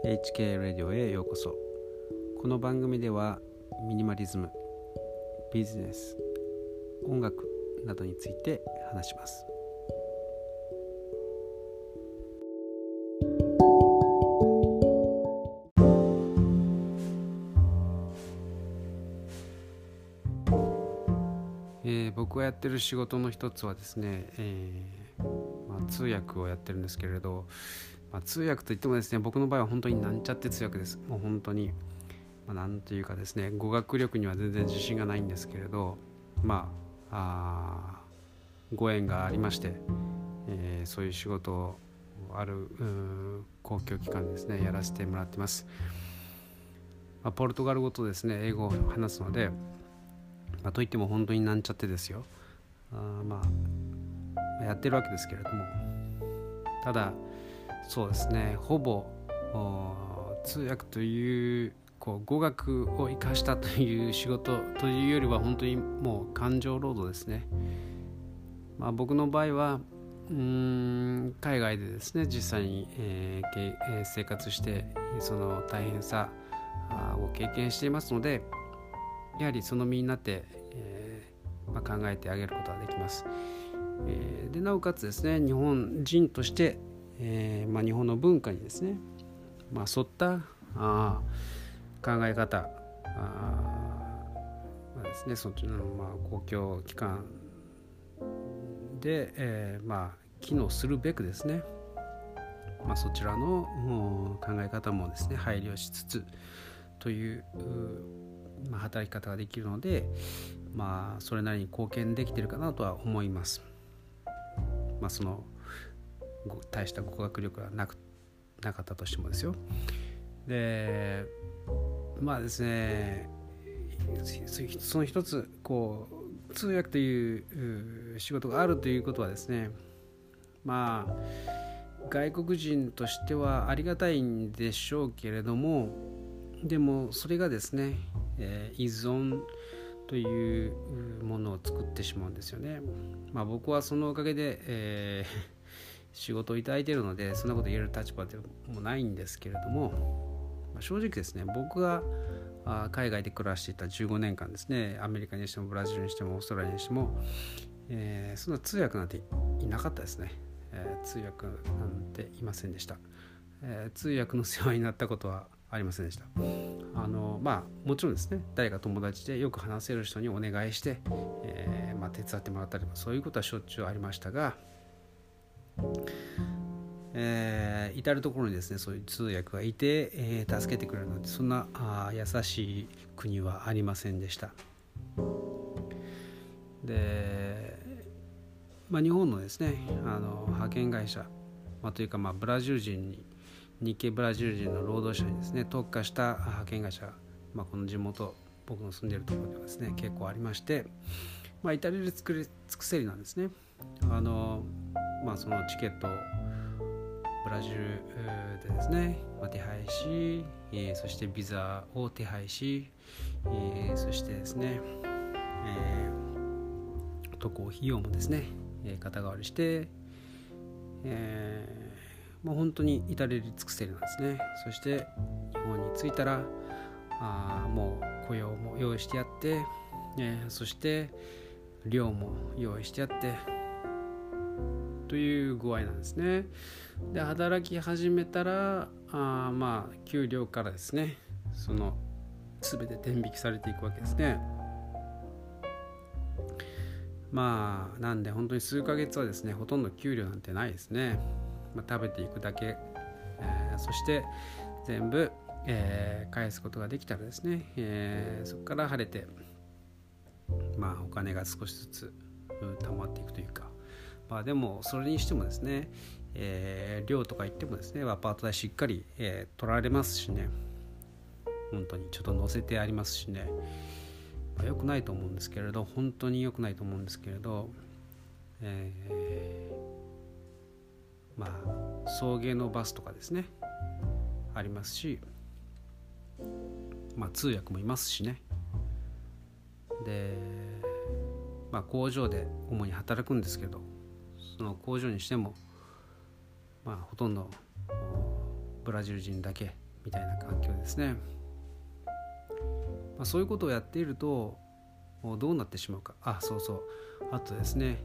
HK ラジオへようこそ。この番組ではミニマリズム、ビジネス、音楽などについて話します。僕がやってる仕事の一つはですね、通訳をやってるんですけれど、通訳といってもですね、僕の場合は本当になんちゃって通訳です。もう本当に、なんというかですね、語学力には全然自信がないんですけれど、ご縁がありまして、そういう仕事をある公共機関でですね、やらせてもらっています。ポルトガル語とですね、英語を話すので、といっても本当になんちゃってですよ。やってるわけですけれども、ただそうですね、ほぼ通訳という語学を生かしたという仕事というよりは本当にもう感情労働ですね。僕の場合は海外でですね、実際に、生活してその大変さを経験していますので、やはりその身になって、考えてあげることができます。でなおかつですね、日本人として、日本の文化にですね、沿った考え方ですね、そっちの公共機関で、機能するべくですね、そちらの考え方もですね配慮しつつという働き方ができるので、それなりに貢献できているかなとは思います。その大した語学力がなかったとしてもですよ。でですね、その一つ通訳という仕事があるということはですね、外国人としてはありがたいんでしょうけれども、でもそれがですね、依存というものを作ってしまうんですよね。僕はそのおかげで、仕事をいただいているのでそんなこと言える立場でもないんですけれども、正直ですね、僕が海外で暮らしていた15年間ですね、アメリカにしてもブラジルにしてもオーストラリアにしても、そんな通訳なんていなかったですね。通訳なんていませんでした。通訳の世話になったことはありませんでした。もちろんですね、誰か友達でよく話せる人にお願いして、手伝ってもらったり、そういうことはしょっちゅうありましたが、至るところにですね、そういう通訳がいて、助けてくれるなんて、そんな優しい国はありませんでした。で、日本のですね、派遣会社、というかブラジル人に日系ブラジル人の労働者にですね特化した派遣会社、この地元、僕の住んでいるところではですね結構ありまして、至れり尽くせりなんですね。そのチケットをブラジルでですね、手配し、そしてビザを手配し、そしてですね、渡航費用もですね、肩代わりして、本当に至れり尽くせりなんですね。そして日本に着いたらもう雇用も用意してやって、そして寮も用意してやってという具合なんですね。で働き始めたら給料からですね、その全て天引きされていくわけですね。なんで本当に数ヶ月はですね、ほとんど給料なんてないですね。食べていくだけ、そして全部、返すことができたらですね、そこから晴れて、お金が少しずつ溜まっていくというか、でもそれにしてもですね、寮とか行ってもですね、アパート代しっかり、取られますしね、本当にちょっと乗せてありますしね、良くないと思うんですけれど、本当に良くないと思うんですけれど、送迎のバスとかですねありますし、通訳もいますしね。で、工場で主に働くんですけど、その工場にしてもほとんどブラジル人だけみたいな環境ですね。そういうことをやっているとどうなってしまうか。あとですね、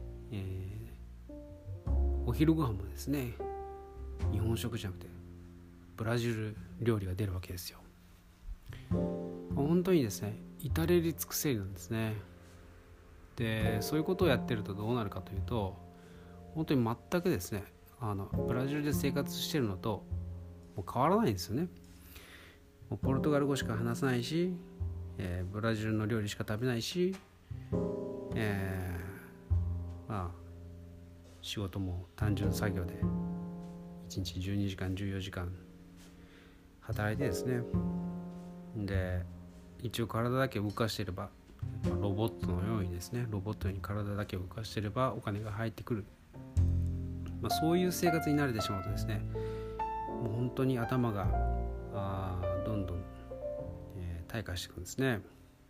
お昼ご飯もですね、日本食じゃなくてブラジル料理が出るわけですよ。本当にですね、至れり尽くせりなんですね。で、そういうことをやってるとどうなるかというと、本当に全くですね、ブラジルで生活してるのともう変わらないんですよね。もうポルトガル語しか話さないし、ブラジルの料理しか食べないし、仕事も単純作業で1日12時間14時間働いてですね、で一応体だけ動かしていれば、ロボットのようにですね、ロボットに体だけ動かしていればお金が入ってくる、そういう生活に慣れてしまうとですね、もう本当に頭がどんどん、退化していくんですね。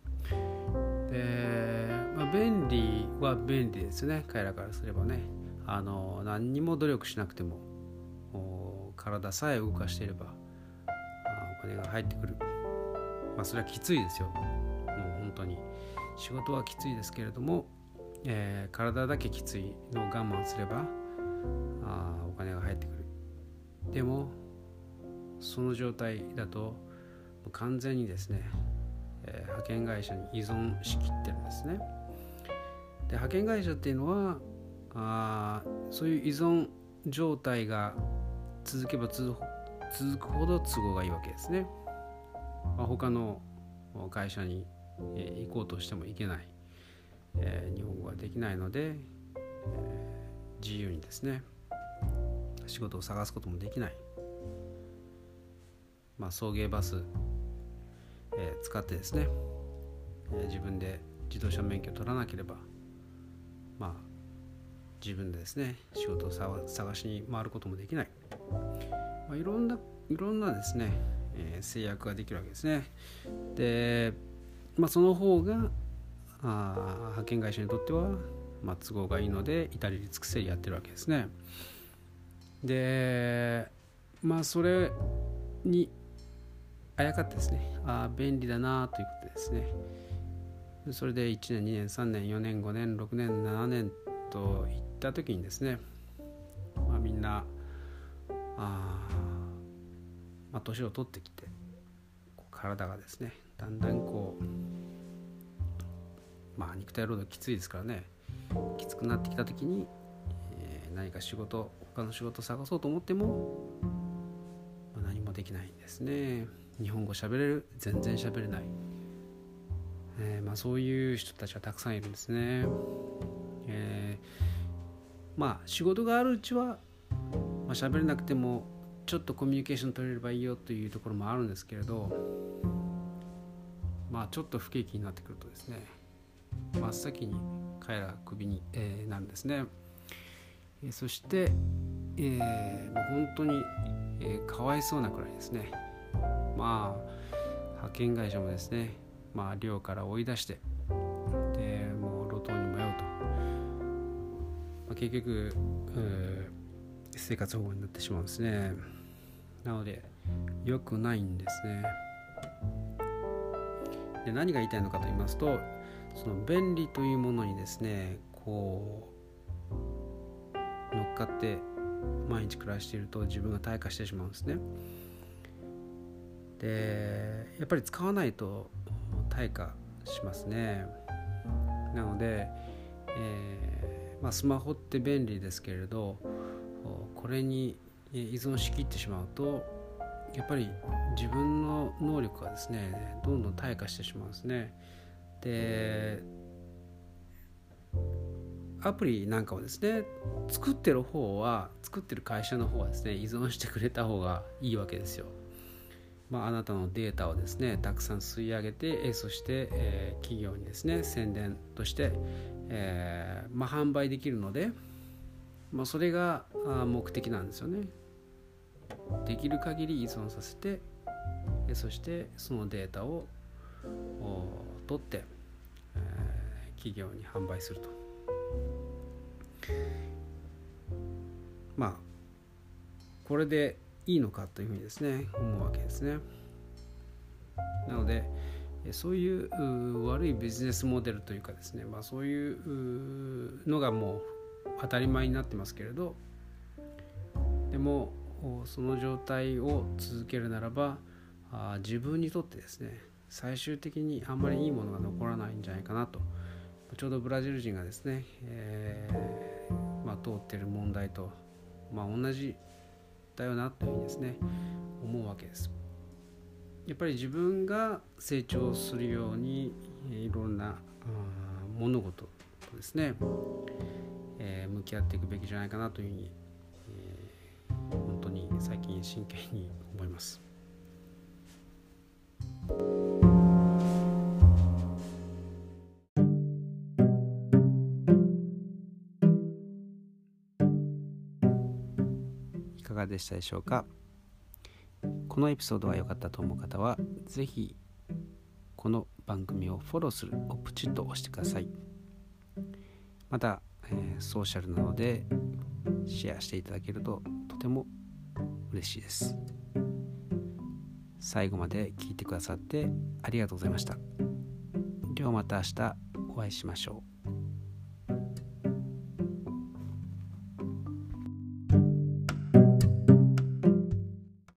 で、便利は便利ですね。彼らからすればね、何にも努力しなくても体さえ動かしていればお金が入ってくる。それはきついですよ。もう本当に仕事はきついですけれども、体だけきついのを我慢すればお金が入ってくる。でもその状態だと完全にですね、派遣会社に依存しきってるんですね。で、派遣会社っていうのはそういう依存状態が続けば続くほど都合がいいわけですね。他の会社に行こうとしても行けない、日本語ができないので、自由にですね仕事を探すこともできない。送迎バス、使ってですね、自分で自動車免許を取らなければ自分でですね仕事を探しに回ることもできない。いろんなですね、制約ができるわけですね。で、その方が派遣会社にとっては都合がいいので至れり尽くせりやってるわけですね。で、それにあやかってですね、便利だなということでですね、それで1年2年3年4年5年6年7年といった時にですね、みんな年を取ってきて体がですねだんだん肉体労働きついですからね、きつくなってきた時に、何か他の仕事を探そうと思っても、何もできないんですね。日本語喋れる？全然喋れない。そういう人たちはたくさんいるんですね。仕事があるうちは、喋れなくてもちょっとコミュニケーション取れればいいよというところもあるんですけれど、ちょっと不景気になってくるとですね、真っ先に彼らがクビに、なるんですね。そして、もう本当に、かわいそうなくらいですね、派遣会社もですね、寮から追い出して、でもう路頭に迷うと、結局、生活保護になってしまうんですね。なので良くないんですね。で、何が言いたいのかと言いますと、その便利というものにですね乗っかって毎日暮らしていると自分が退化してしまうんですね。で、やっぱり使わないと退化しますね。なので、スマホって便利ですけれど、これに依存しきってしまうと、やっぱり自分の能力がですねどんどん退化してしまうんですね。で、アプリなんかをですね作ってる会社の方はですね依存してくれた方がいいわけですよ。あなたのデータをですねたくさん吸い上げて、そして、企業にですね宣伝として、販売できるので、それが目的なんですよね。できる限り依存させて、そしてそのデータを取って、企業に販売すると。これでいいのかというふうにですね思うわけですね。なのでそういう悪いビジネスモデルというかですね、そういうのがもう当たり前になってますけれど、でもその状態を続けるならば自分にとってですね最終的にあんまりいいものが残らないんじゃないかなと、ちょうどブラジル人がですね、通っている問題と、同じだよなというふうにですね思うわけです。やっぱり自分が成長するようにいろんな物事とですね、向き合っていくべきじゃないかなというふうに、本当に最近真剣に思います。いかがでしたでしょうか。このエピソードが良かったと思う方はぜひこの番組をフォローするをプチッと押してください。また、ソーシャルなどでシェアしていただけるととても嬉しいです。最後まで聞いてくださってありがとうございました。ではまた明日お会いしましょう。